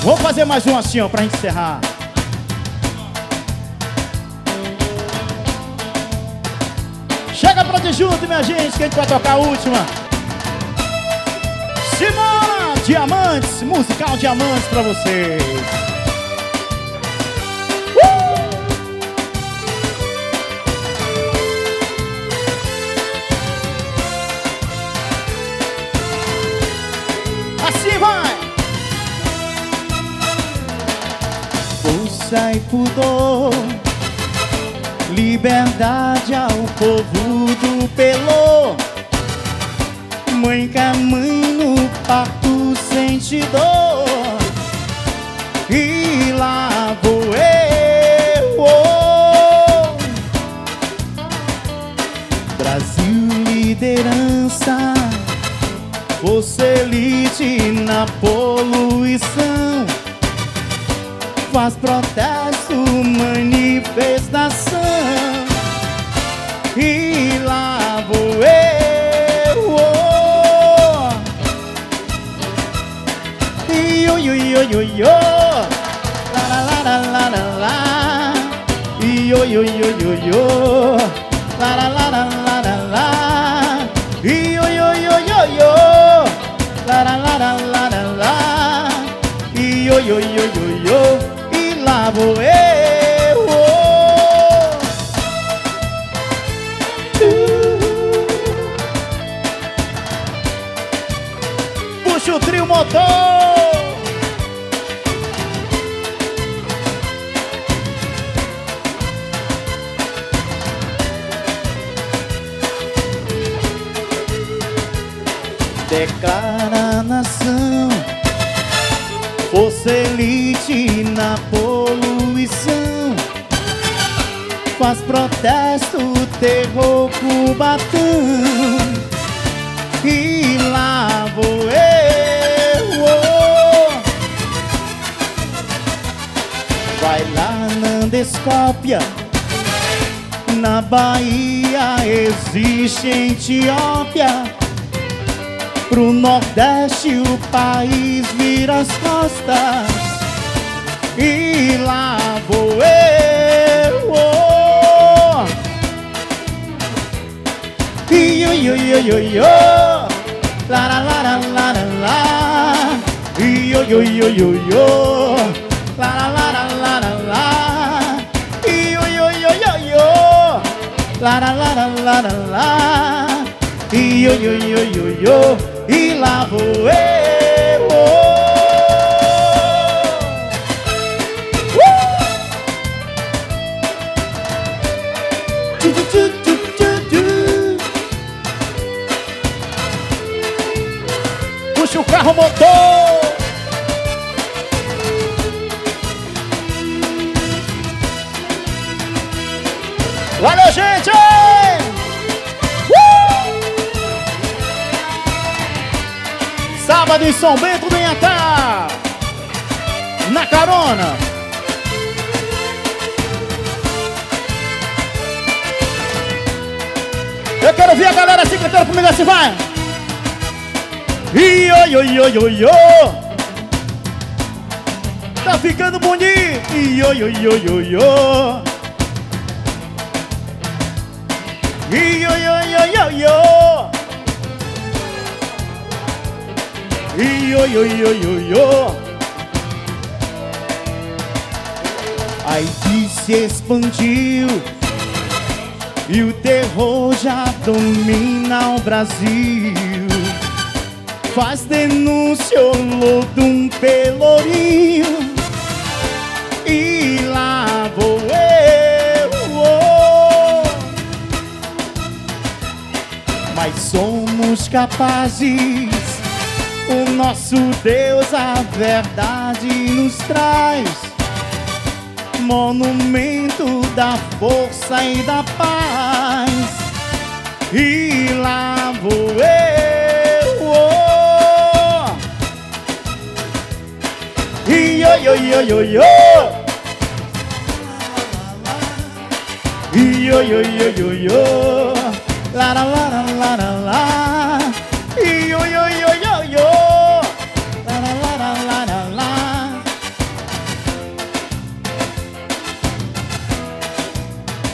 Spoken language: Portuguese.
Vamos fazer mais um assim, ó, pra gente encerrar. Chega pra de junto, minha gente, que a gente vai tocar a última. Simona Diamantes, musical Diamantes pra vocês. Assim vai! Força e pudor, liberdade ao povo do Pelô. Mãe que a mãe no parto sente dor. E lá vou eu, oh. Brasil liderança, força elite na poluição. Faz protesto, manifestação. E lá vou eu, oh. Io, io, io, io, io. La la la la la la la. Io, io, io, io, io. La la la la la la la. Io, io, io, io, io. La la la la la la la. Io, io, io, io, io. E lá vou eu, oh. Puxa o trio motor. Declara a nação, força elite na poluição. Faz protesto, terror, Cubatão. E lá vou eu, oh. Vai lá na Andescópia, na Bahia existe Etiópia. Pro Nordeste o país vira as costas. E lá vou eu, oh. Io, io, io, io, io. La la la la la la la. Io, io, io, io, io. La la la la la la la. Io, io, io, io, io. La la la la la la la. Io, io, io, io, io. E lá vou eu, oh. Puxa o carro motor. Valeu, gente! Sábado em São Bento do Inhatá, na carona. Eu quero ver a galera assim cantando comigo assim, vai. Io, io, io, io, io. Tá ficando bonito. Io, io, io, io, io. Io, io, io, io, io. Io, io, io, io, io. A AIDS se expandiu e o terror já domina o Brasil. Faz denúncia o Olodum Pelourinho. E lá vou eu, oh. Mas somos capazes. O nosso Deus a verdade nos traz. Monumento da força e da paz. E lá vou eu, oh. Io, io, io, io, io. Io, io, io, io, io. La la la la la la.